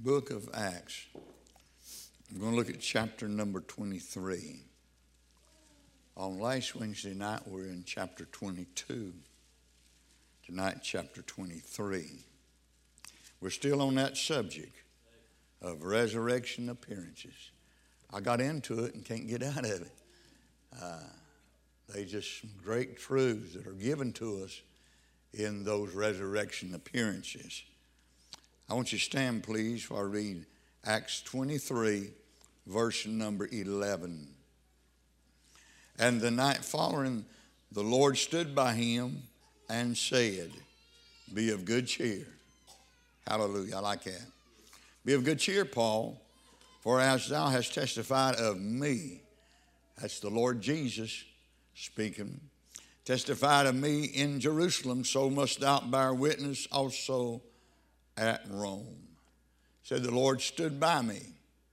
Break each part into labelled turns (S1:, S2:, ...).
S1: book of Acts. I'm going to look at chapter number 23. On last Wednesday night, we were in chapter 22. Tonight, chapter 23. We're still on that subject of resurrection appearances. I got into it and can't get out of it. They just some great truths that are given to us in those resurrection appearances. I want you to stand, please, while I read Acts 23, verse number 11. And the night following, the Lord stood by him and said, "Be of good cheer." Hallelujah. I like that. "Be of good cheer, Paul, for as thou hast testified of me," that's the Lord Jesus speaking, "testified of me in Jerusalem, so must thou bear witness also at Rome." Said the Lord stood by me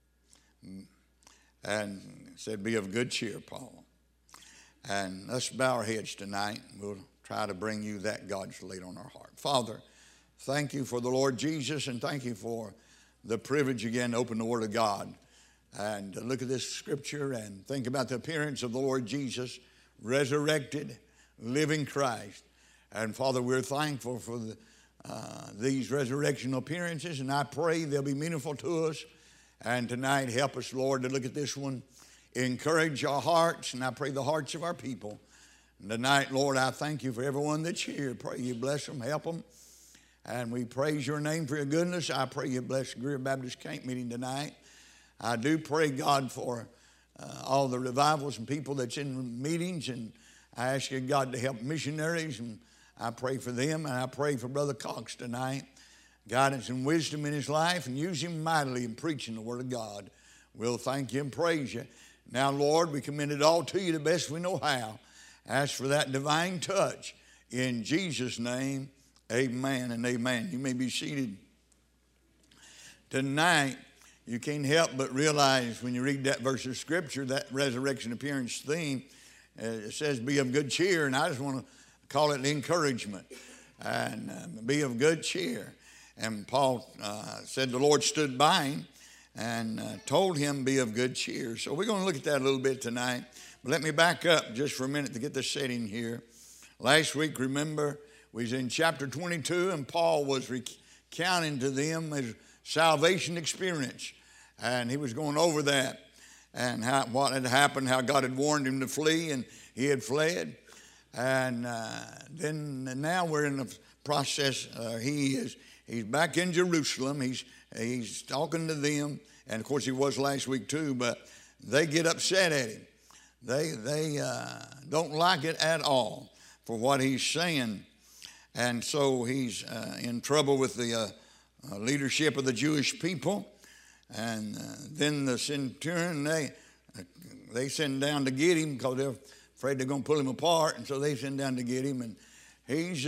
S1: and said, "Be of good cheer, Paul." And let's bow our heads tonight. We'll try to bring you that God's laid on our heart. Father, thank you for the Lord Jesus, and thank you for the privilege again to open the Word of God and to look at this scripture and think about the appearance of the Lord Jesus, resurrected, living Christ. And Father, we're thankful for these resurrection appearances, and I pray they'll be meaningful to us. And tonight, help us, Lord, to look at this one, encourage our hearts, and I pray the hearts of our people. And tonight, Lord, I thank you for everyone that's here. Pray you bless them, help them. And we praise your name for your goodness. I pray you bless Greer Baptist Camp meeting tonight. I do pray, God, for all the revivals and people that's in meetings, and I ask you, God, to help missionaries, and I pray for them, and I pray for Brother Cox tonight. Guidance and wisdom in his life, and use him mightily in preaching the Word of God. We'll thank you and praise you. Now, Lord, we commend it all to you the best we know how. Ask for that divine touch. In Jesus' name, amen and amen. You may be seated. Tonight, you can't help but realize when you read that verse of Scripture, that resurrection appearance theme, it says, "Be of good cheer," and I just want to call it encouragement. And be of good cheer. And Paul said the Lord stood by him and told him, "Be of good cheer." So we're going to look at that a little bit tonight. But let me back up just for a minute to get the setting here. Last week, remember, we was in chapter 22, and Paul was recounting to them his salvation experience. And he was going over that and what had happened, how God had warned him to flee, and he had fled. And then now we're in the process. He's back in Jerusalem. He's talking to them, and of course he was last week too. But they get upset at him. They don't like it at all for what he's saying, and so he's in trouble with the leadership of the Jewish people. And then the centurion they send down to get him because they're afraid they're going to pull him apart, and so they send down to get him. And he's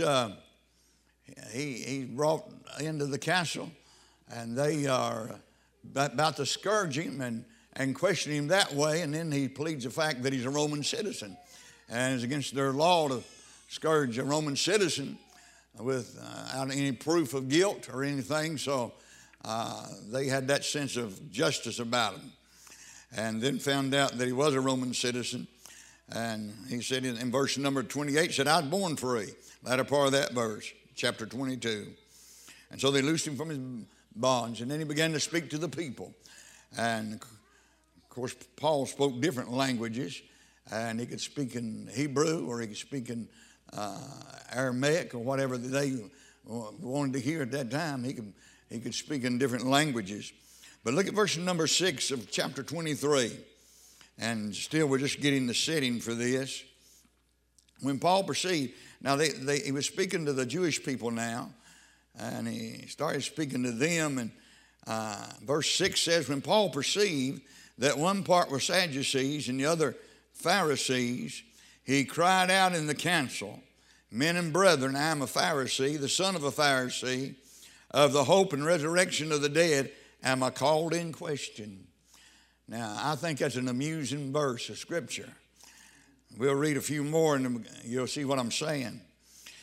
S1: brought into the castle, and they are about to scourge him and question him that way. And then he pleads the fact that he's a Roman citizen, and it's against their law to scourge a Roman citizen without any proof of guilt or anything. So they had that sense of justice about him, and then found out that he was a Roman citizen. And he said in verse number 28, said, "I was born free." Latter part of that verse, chapter 22. And so they loosed him from his bonds, and then he began to speak to the people. And of course, Paul spoke different languages, and he could speak in Hebrew, or he could speak in Aramaic, or whatever they wanted to hear at that time. He could speak in different languages. But look at verse number 6 of chapter 23. And still we're just getting the setting for this. When Paul perceived, now he was speaking to the Jewish people now, and he started speaking to them. And verse 6 says, "When Paul perceived that one part were Sadducees and the other Pharisees, he cried out in the council, 'Men and brethren, I am a Pharisee, the son of a Pharisee. Of the hope and resurrection of the dead am I called in question?'" Now, I think that's an amusing verse of Scripture. We'll read a few more, and you'll see what I'm saying.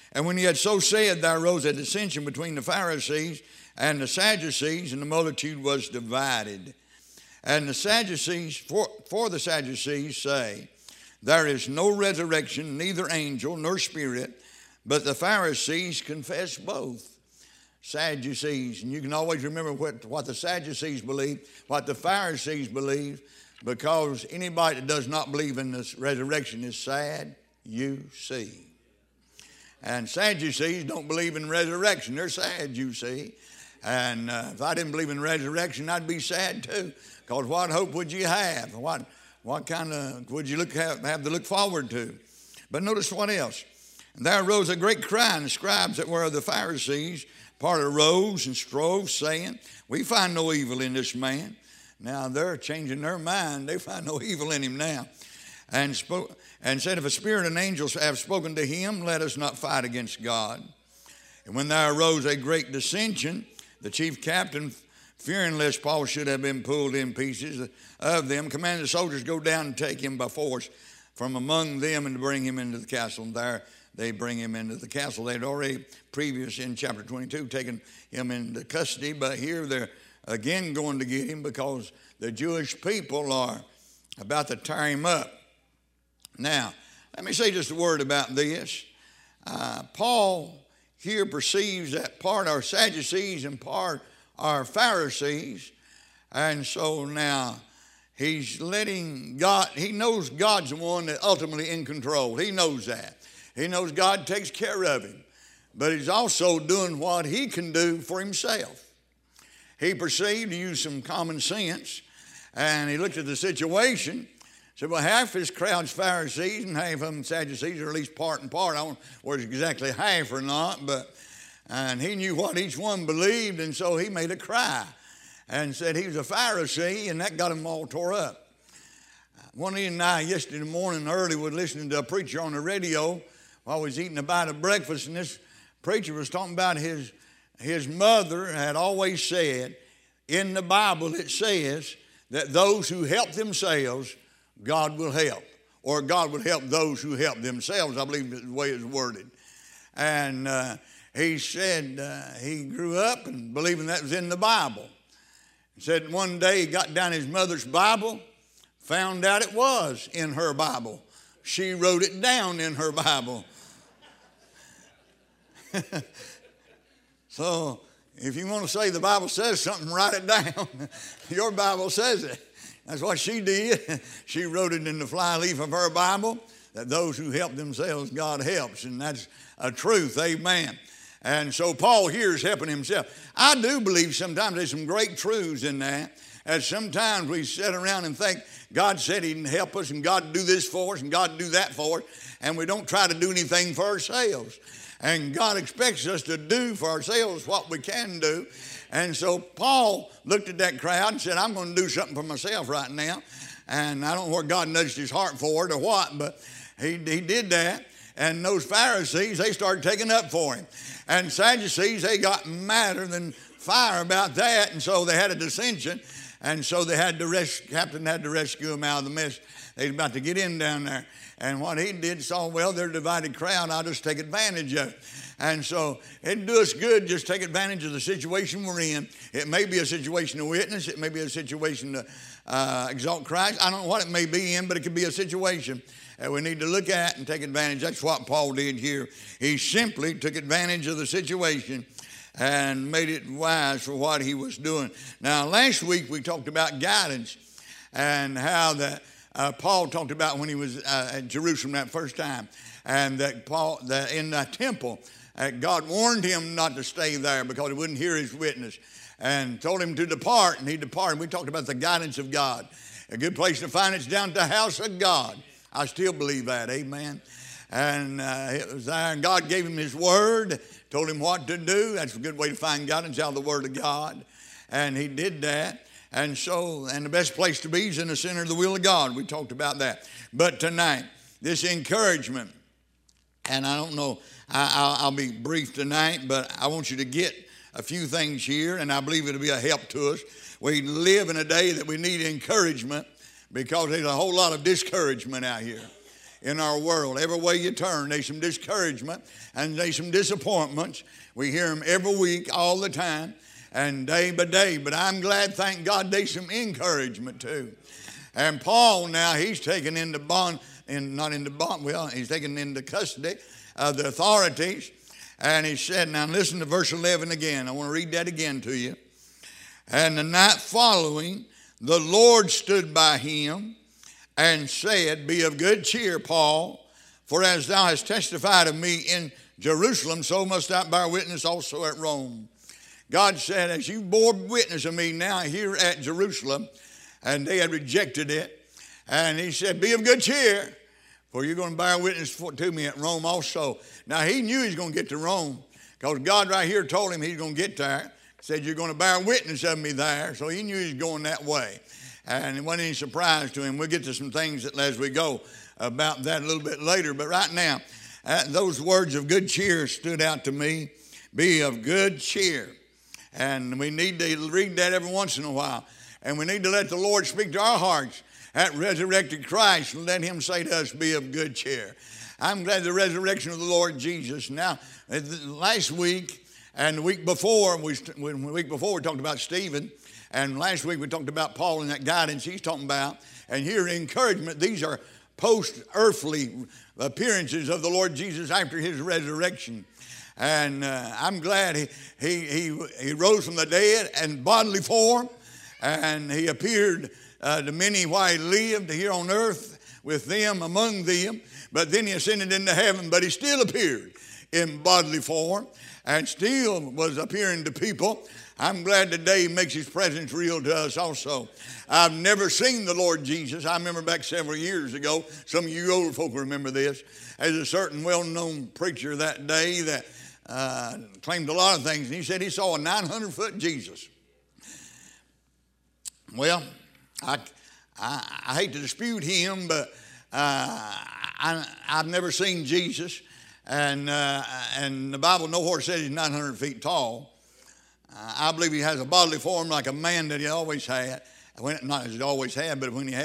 S1: And when he had so said, there arose a dissension between the Pharisees and the Sadducees, and the multitude was divided. And the Sadducees, for the Sadducees say, there is no resurrection, neither angel nor spirit, but the Pharisees confess both. Sadducees, and you can always remember what the Sadducees believe, what the Pharisees believe, because anybody that does not believe in this resurrection is sad, you see. And Sadducees don't believe in resurrection. They're sad, you see. And if I didn't believe in resurrection, I'd be sad too. Because what hope would you have? What kind of would you have to look forward to? But notice what else. And there arose a great cry, and the scribes that were of the Pharisees part arose and strove, saying, we find no evil in this man. Now they're changing their mind. They find no evil in him now. And said, if a spirit and angels have spoken to him, let us not fight against God. And when there arose a great dissension, the chief captain, fearing lest Paul should have been pulled in pieces of them, commanded the soldiers to go down and take him by force from among them and to bring him into the castle. And there they bring him into the castle. They had already previous in chapter 22 taken him into custody, but here they're again going to get him because the Jewish people are about to tear him up. Now, let me say just a word about this. Paul here perceives that part are Sadducees and part are Pharisees. And so now he's letting God, he knows God's the one that ultimately in control. He knows that. He knows God takes care of him. But he's also doing what he can do for himself. He perceived, to use some common sense, and he looked at the situation. Said, well, half his crowd's Pharisees and half of them Sadducees, or at least part and part. I don't know whether it's exactly half or not, and he knew what each one believed, and so he made a cry and said he was a Pharisee, and that got him all tore up. One of you and I yesterday morning early was listening to a preacher on the radio while I was eating a bite of breakfast, and this preacher was talking about his mother had always said, in the Bible it says that those who help themselves, God will help, or God will help those who help themselves, I believe is the way it's worded. And he said he grew up and believing that was in the Bible. He said one day he got down his mother's Bible, found out it was in her Bible. She wrote it down in her Bible. So if you want to say the Bible says something, write it down. Your Bible says it. That's what she did. She wrote it in the flyleaf of her Bible, that those who help themselves, God helps. And that's a truth, amen. And so Paul here is helping himself. I do believe sometimes there's some great truths in that. And sometimes we sit around and think, God said he'd help us, and God do this for us, and God do that for us. And we don't try to do anything for ourselves. And God expects us to do for ourselves what we can do. And so Paul looked at that crowd and said, I'm going to do something for myself right now. And I don't know where God nudged his heart for it or what, but he did that. And those Pharisees, they started taking up for him. And Sadducees, they got madder than fire about that. And so they had a dissension. And so they had captain had to rescue him out of the mess. They was about to get in down there. And what he did, saw, well, they're a divided crowd. I'll just take advantage of it. And so it'd do us good just take advantage of the situation we're in. It may be a situation to witness. It may be a situation to exalt Christ. I don't know what it may be in, but it could be a situation that we need to look at and take advantage. That's what Paul did here. He simply took advantage of the situation and made it wise for what he was doing. Now, last week we talked about guidance and how that Paul talked about when he was at Jerusalem that first time, and that in the temple, God warned him not to stay there because he wouldn't hear his witness, and told him to depart, and he departed. We talked about the guidance of God. A good place to find it's down at the house of God. I still believe that, amen. And it was there, and God gave him his word, told him what to do. That's a good way to find guidance, out of the word of God. And he did that. And so, and the best place to be is in the center of the will of God. We talked about that. But tonight, this encouragement, and I don't know, I'll be brief tonight, but I want you to get a few things here, and I believe it'll be a help to us. We live in a day that we need encouragement because there's a whole lot of discouragement out here. in our world. Every way you turn, there's some discouragement and there's some disappointments. We hear them every week, all the time, and day by day. But I'm glad, thank God, there's some encouragement too. And Paul now, he's taken into bond, he's taken into custody of the authorities. And he said, now listen to verse 11 again. I want to read that again to you. And the night following, the Lord stood by him and said, be of good cheer, Paul, for as thou hast testified of me in Jerusalem, so must thou bear witness also at Rome. God said, as you bore witness of me now here at Jerusalem, and they had rejected it, and he said, be of good cheer, for you're going to bear witness to me at Rome also. Now, he knew he was going to get to Rome, because God right here told him he's going to get there. Said, you're going to bear witness of me there. So he knew he was going that way. And it wasn't any surprise to him. We'll get to some things as we go about that a little bit later. But right now, those words of good cheer stood out to me. Be of good cheer. And we need to read that every once in a while. And we need to let the Lord speak to our hearts at resurrected Christ and let him say to us, be of good cheer. I'm glad the resurrection of the Lord Jesus. Now, last week and the week before, we talked about Stephen. And last week we talked about Paul and that guidance he's talking about. And here, encouragement, these are post-earthly appearances of the Lord Jesus after his resurrection. And I'm glad he rose from the dead in bodily form. And he appeared to many while he lived here on earth with them, among them. But then he ascended into heaven, but he still appeared in bodily form and still was appearing to people. I'm glad today he makes his presence real to us also. I've never seen the Lord Jesus. I remember back several years ago, some of you older folk remember this, there's a certain well-known preacher that day that claimed a lot of things, and he said he saw a 900-foot Jesus. Well, I hate to dispute him, but I've never seen Jesus, and the Bible nowhere says he's 900 feet tall. I believe he has a bodily form like a man that he always had. Not as he always had, but when he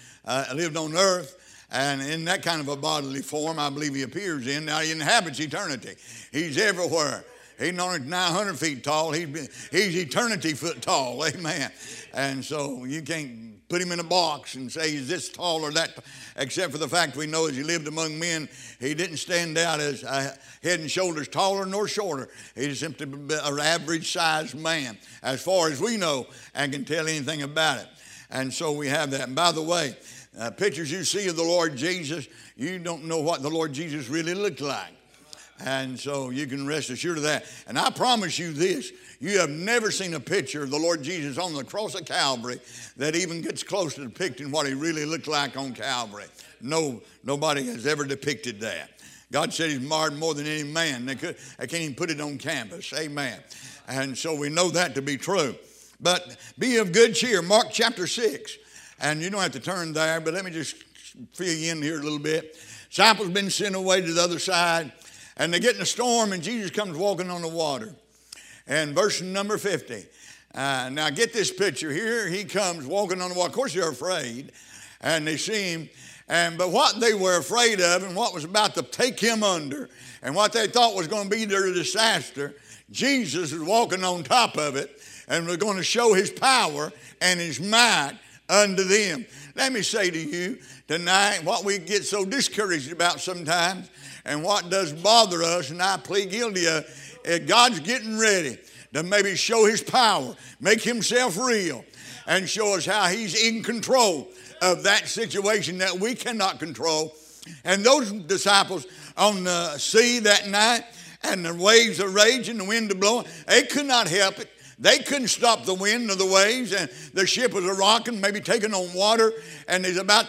S1: lived on earth. And in that kind of a bodily form, I believe he appears in. Now, he inhabits eternity. He's everywhere. He's not only 900 feet tall, he's eternity foot tall. Amen. And so you can't put him in a box and say he's this tall or that, except for the fact we know as he lived among men, he didn't stand out as head and shoulders taller nor shorter. He's simply an average-sized man, as far as we know and can tell anything about it. And so we have that. And by the way, pictures you see of the Lord Jesus, you don't know what the Lord Jesus really looked like. And so you can rest assured of that. And I promise you this, you have never seen a picture of the Lord Jesus on the cross of Calvary that even gets close to depicting what he really looked like on Calvary. No, nobody has ever depicted that. God said he's marred more than any man. They can't even put it on canvas. Amen. And so we know that to be true. But be of good cheer. Mark chapter 6. And you don't have to turn there, but let me just fill you in here a little bit. Disciples been sent away to the other side. And they get in a storm, and Jesus comes walking on the water. And verse number 50. Now get this picture. Here he comes walking on the water. Of course, they're afraid. And they see him. But what they were afraid of and what was about to take him under and what they thought was going to be their disaster, Jesus is walking on top of it and was going to show his power and his might unto them. Let me say to you tonight what we get so discouraged about sometimes and what does bother us, and I plead guilty of, God's getting ready to maybe show his power, make himself real, and show us how he's in control of that situation that we cannot control. And those disciples on the sea that night, and the waves are raging, the wind is blowing, they could not help it. They couldn't stop the wind or the waves, and the ship was rocking, maybe taking on water, and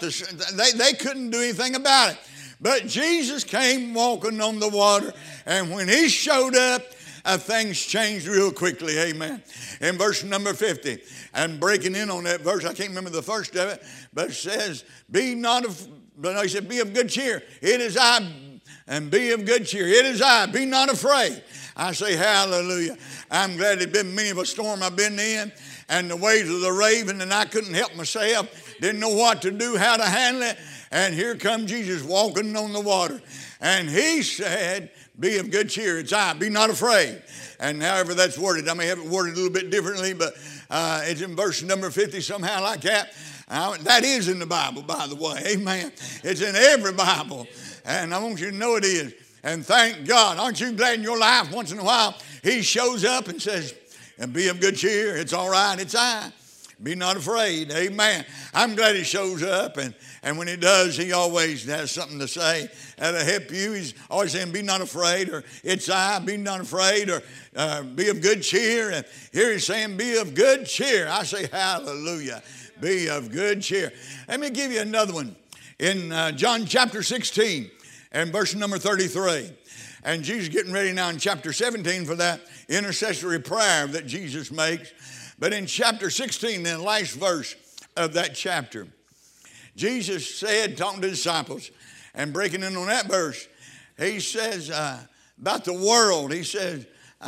S1: they couldn't do anything about it. But Jesus came walking on the water, and when he showed up, things changed real quickly, amen. In verse number 50, and breaking in on that verse, I can't remember the first of it, but it says, he said, be of good cheer. It is I, and be of good cheer. It is I, be not afraid. I say hallelujah. I'm glad there's been many of a storm I've been in, and the waves of the raving, and I couldn't help myself, didn't know what to do, how to handle it. And here come Jesus walking on the water. And he said, be of good cheer. It's I. Be not afraid. And however that's worded, I may have it worded a little bit differently, but it's in verse number 50, somehow like that. That is in the Bible, by the way. Amen. It's in every Bible. And I want you to know it is. And thank God. Aren't you glad in your life once in a while he shows up and says, and be of good cheer. It's all right. It's I. Be not afraid. Amen. I'm glad he shows up. And when he does, he always has something to say that'll help you. He's always saying, be not afraid, or it's I, be not afraid, or be of good cheer. And here he's saying, be of good cheer. I say, hallelujah. Be of good cheer. Let me give you another one. In John chapter 16 and verse number 33. And Jesus getting ready now in chapter 17 for that intercessory prayer that Jesus makes. But in chapter 16, the last verse of that chapter, Jesus said, talking to the disciples, and breaking in on that verse, he says about the world, he says,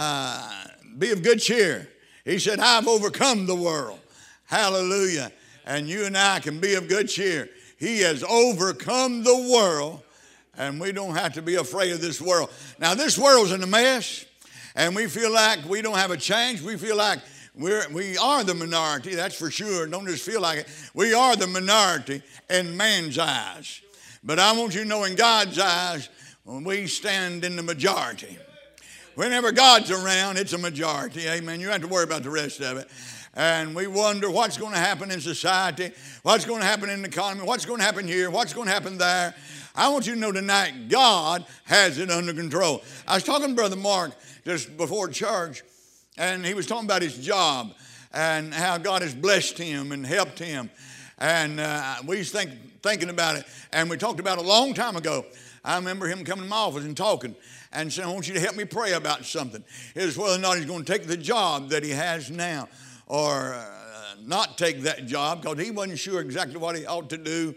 S1: be of good cheer. He said, I've overcome the world. Hallelujah. And you and I can be of good cheer. He has overcome the world, and we don't have to be afraid of this world. Now, this world's in a mess, and we feel like we don't have a chance. We feel like we are the minority, that's for sure. Don't just feel like it. We are the minority in man's eyes. But I want you to know in God's eyes, we stand in the majority. Whenever God's around, it's a majority. Amen. You don't have to worry about the rest of it. And we wonder what's going to happen in society, what's going to happen in the economy, what's going to happen here, what's going to happen there. I want you to know tonight, God has it under control. I was talking to Brother Mark just before church, and he was talking about his job and how God has blessed him and helped him. And we was thinking about it, and we talked about it a long time ago. I remember him coming to my office and talking and saying, I want you to help me pray about something. It was whether or not he's going to take the job that he has now or not take that job, because he wasn't sure exactly what he ought to do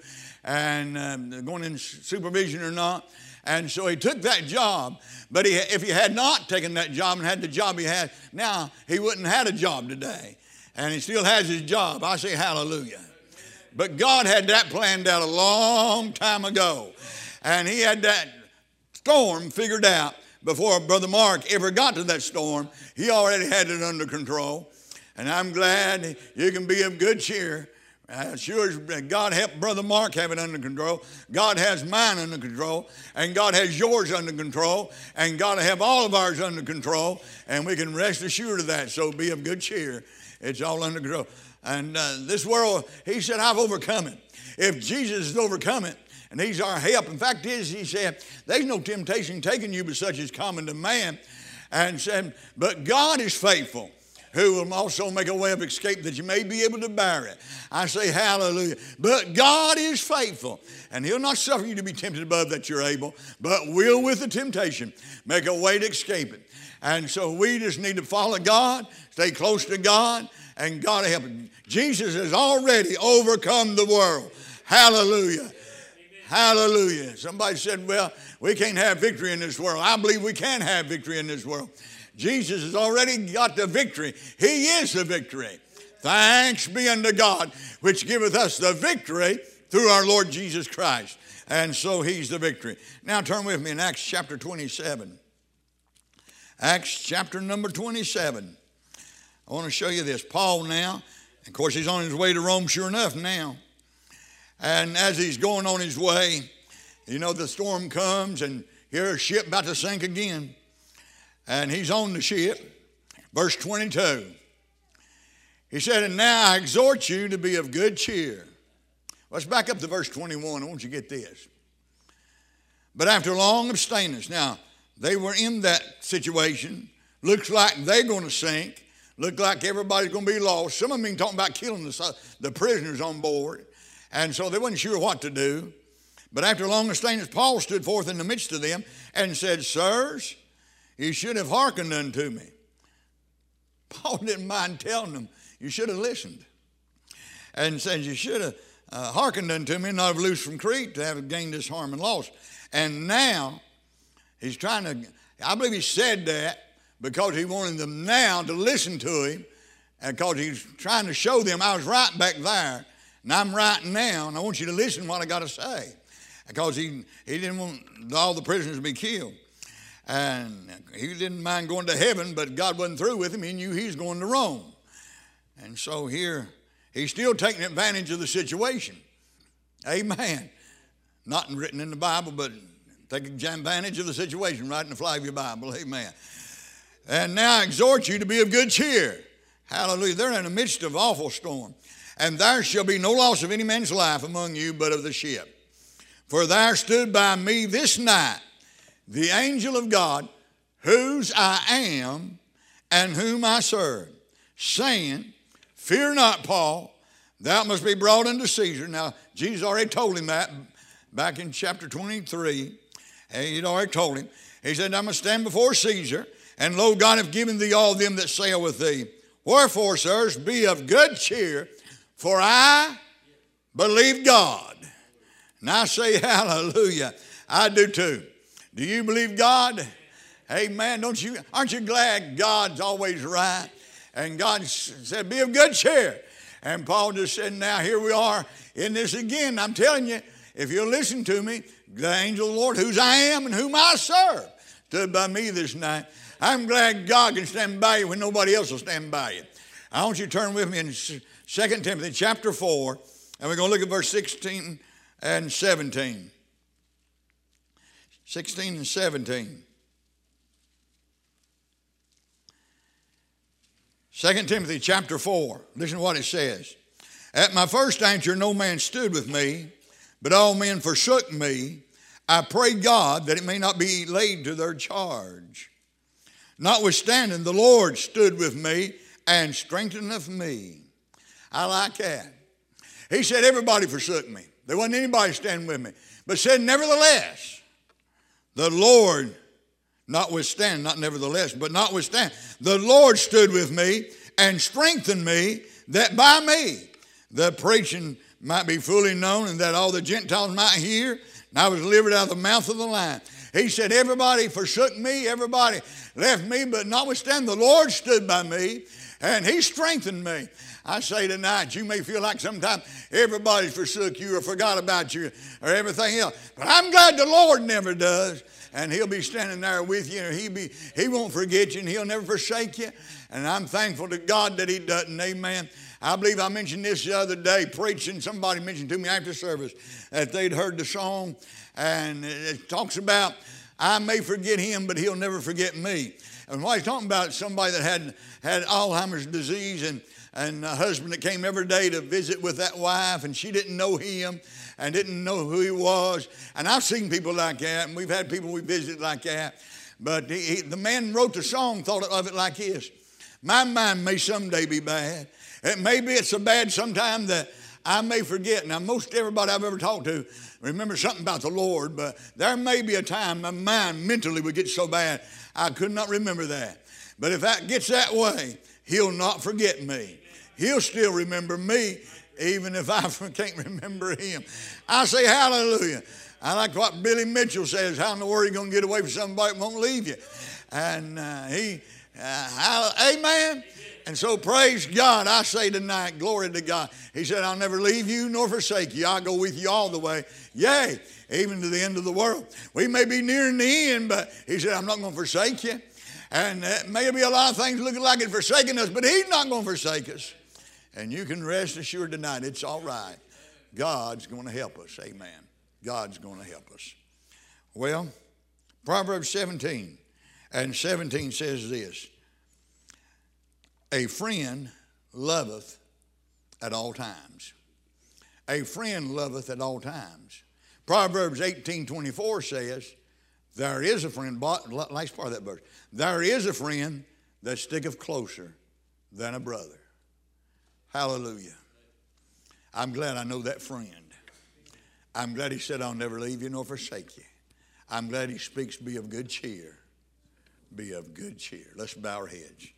S1: and going in supervision or not. And so he took that job, but if he had not taken that job and had the job he had now, he wouldn't have had a job today. And he still has his job. I say hallelujah. But God had that planned out a long time ago. And he had that storm figured out before Brother Mark ever got to that storm. He already had it under control. And I'm glad you can be of good cheer. Sure as God helped Brother Mark have it under control. God has mine under control. And God has yours under control. And God will have all of ours under control. And we can rest assured of that. So be of good cheer. It's all under control. And this world, he said, I've overcome it. If Jesus has overcome it, and he's our help. In fact, he said, there's no temptation taking you but such as common to man. And said, but God is faithful, who will also make a way of escape that you may be able to bear it. I say hallelujah. But God is faithful, and he'll not suffer you to be tempted above that you're able, but will with the temptation make a way to escape it. And so we just need to follow God, stay close to God, and God will help us. Jesus has already overcome the world. Hallelujah. Hallelujah. Somebody said, well, we can't have victory in this world. I believe we can have victory in this world. Jesus has already got the victory. He is the victory. Thanks be unto God, which giveth us the victory through our Lord Jesus Christ. And so he's the victory. Now turn with me in Acts chapter 27. Acts chapter number 27. I want to show you this. Paul now, of course, he's on his way to Rome sure enough now. And as he's going on his way, you know, the storm comes and here's a ship about to sink again. And he's on the ship. Verse 22. He said, and now I exhort you to be of good cheer. Let's back up to verse 21. I want you to get this. But after long abstinence, now they were in that situation. Looks like they're going to sink. Look like everybody's going to be lost. Some of them even talking about killing the prisoners on board. And so they wasn't sure what to do. But after long abstinence, Paul stood forth in the midst of them and said, sirs, you should have hearkened unto me. Paul didn't mind telling them, you should have listened. And said, you should have hearkened unto me, not have loosed from Crete to have gained this harm and loss. And now, he's trying to, I believe he said that because he wanted them now to listen to him, and because he's trying to show them I was right back there, and I'm right now, and I want you to listen to what I got to say. because he didn't want all the prisoners to be killed. And he didn't mind going to heaven, but God wasn't through with him. He knew he was going to Rome. And so here, he's still taking advantage of the situation. Amen. Not written in the Bible, but take advantage of the situation right in the fly of your Bible. Amen. And now I exhort you to be of good cheer. Hallelujah. They're in the midst of awful storm. And there shall be no loss of any man's life among you but of the ship. For there stood by me this night the angel of God, whose I am and whom I serve, saying, fear not, Paul, thou must be brought unto Caesar. Now, Jesus already told him that back in chapter 23. He'd already told him. He said, I must stand before Caesar, and lo, God hath given thee all them that sail with thee. Wherefore, sirs, be of good cheer, for I believe God. And I say, hallelujah. I do too. Do you believe God? Amen. Aren't you glad God's always right? And God said, be of good cheer. And Paul just said, now here we are in this again. I'm telling you, if you'll listen to me, the angel of the Lord, whose I am and whom I serve, stood by me this night. I'm glad God can stand by you when nobody else will stand by you. I want you to turn with me in 2 Timothy chapter 4, and we're going to look at verse 16 and 17. 16 and 17. 2 Timothy chapter 4. Listen to what it says. At my first answer, no man stood with me, but all men forsook me. I pray God that it may not be laid to their charge. Notwithstanding, the Lord stood with me and strengtheneth me. I like that. He said, everybody forsook me. There wasn't anybody standing with me. But said, nevertheless, the Lord, notwithstanding, not nevertheless, but notwithstanding, the Lord stood with me and strengthened me, that by me the preaching might be fully known, and that all the Gentiles might hear. And I was delivered out of the mouth of the lion. He said, everybody forsook me, everybody left me, but notwithstanding, the Lord stood by me, and he strengthened me. I say tonight, you may feel like sometimes everybody forsook you or forgot about you or everything else. But I'm glad the Lord never does. And he'll be standing there with you. And he won't forget you, and he'll never forsake you. And I'm thankful to God that he doesn't. Amen. I believe I mentioned this the other day, preaching. Somebody mentioned to me after service that they'd heard the song. And it talks about, I may forget him, but he'll never forget me. And what he's talking about is somebody that had Alzheimer's disease, and a husband that came every day to visit with that wife, and she didn't know him and didn't know who he was. And I've seen people like that, and we've had people we visited like that. But the man wrote the song, thought of it like this. My mind may someday be bad. Maybe it's so bad sometime that I may forget. Now, most everybody I've ever talked to remember something about the Lord, but there may be a time my mind mentally would get so bad I could not remember that. But if that gets that way, he'll not forget me. He'll still remember me, even if I can't remember him. I say hallelujah. I like what Billy Mitchell says, how in the world are you going to get away from somebody that won't leave you? And amen. And so praise God. I say tonight, glory to God. He said, I'll never leave you nor forsake you. I'll go with you all the way. Yea, even to the end of the world. We may be nearing the end, but he said, I'm not going to forsake you. And maybe a lot of things looking like it's forsaking us, but he's not going to forsake us. And you can rest assured tonight, it's all right. God's going to help us. Amen. God's going to help us. Well, Proverbs 17 and 17 says this. A friend loveth at all times. A friend loveth at all times. Proverbs 18:24 says, there is a friend, last part of that verse, there is a friend that sticketh closer than a brother. Hallelujah. I'm glad I know that friend. I'm glad he said, I'll never leave you nor forsake you. I'm glad he speaks, be of good cheer. Be of good cheer. Let's bow our heads.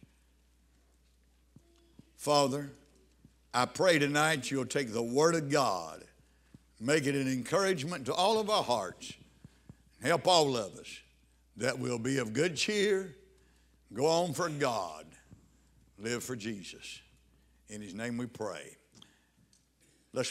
S1: Father, I pray tonight you'll take the word of God, make it an encouragement to all of our hearts. Help all of us that we'll be of good cheer, go on for God, live for Jesus. In his name we pray.